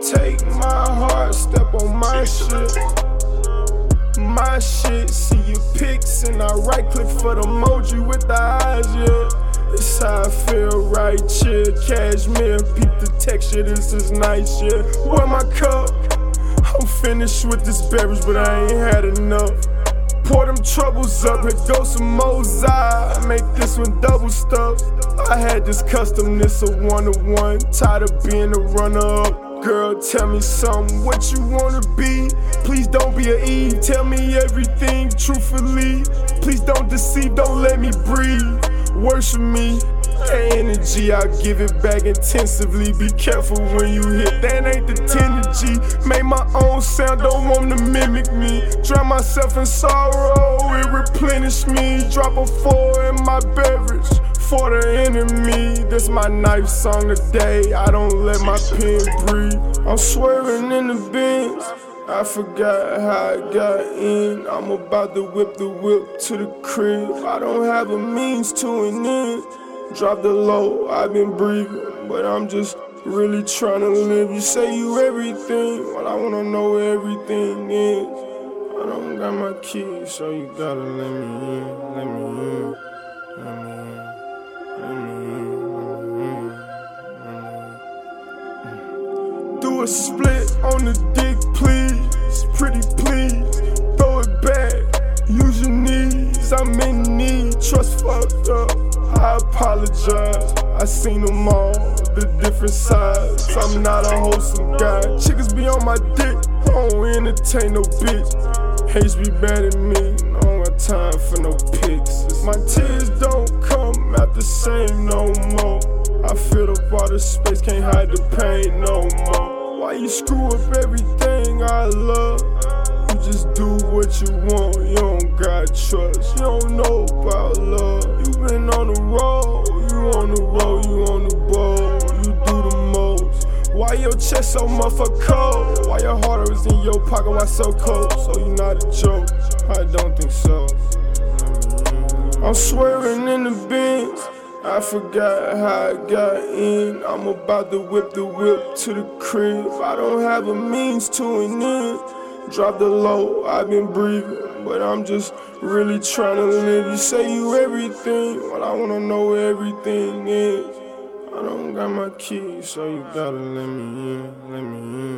take my heart, step on my shit. My shit, see your pics and I right click for the emoji with the eyes, yeah. This how I feel right here, cashmere, peep the texture, this is nice, yeah. Where my cup? I'm finished with this beverage, but I ain't had enough. Pour them troubles up, here goes some Mozart. I make this one double stuff. I had this customness of one-to-one, tired of being a runner-up. Girl, tell me something, what you wanna be? Please don't be a Eve, tell me everything truthfully. Please don't deceive, don't let me breathe. Worship me, that energy, I give it back intensively. Be careful when you hit, that ain't the tender G. Make my own sound, don't want to mimic me. Drown myself in sorrow, it replenish me. Drop a 4 in my beverage for the enemy. This my knife song today, I don't let my pen breathe. I'm swerving in the Benz, I forgot how I got in. I'm about to whip the whip to the crib. I don't have a means to an end. Drop the low, I've been breathing, but I'm just really trying to live. You say you everything, well I wanna know where everything is. I don't got my keys, so you gotta let me in, let me in, let me in, let me in, let me in. Do a split on the dick, please, pretty please, throw it back, use your knees, I'm in need, trust fucked up. I apologize, I seen them all, the different sides. I'm not a wholesome guy. Chickens be on my dick, I don't entertain no bitch. Haters be bad at me, I don't got time for no pics. My tears don't come out the same no more. I filled up all the space, can't hide the pain no more. Why you screw up everything I love? You just do what you want, you don't got trust. You don't know about love. You been on the road, you on the road, you on the bowl. You do the most. Why your chest so motherfucking cold? Why your heart is in your pocket, why so cold? So you not a joke, I don't think so. I'm swerving in the Benz, I forgot how I got in. I'm about to whip the whip to the crib. I don't have a means to an end. Drop the low, I've been breathing, but I'm just really trying to live. You say you everything, well I wanna know where everything is. I don't got my keys, so you gotta let me in, let me in.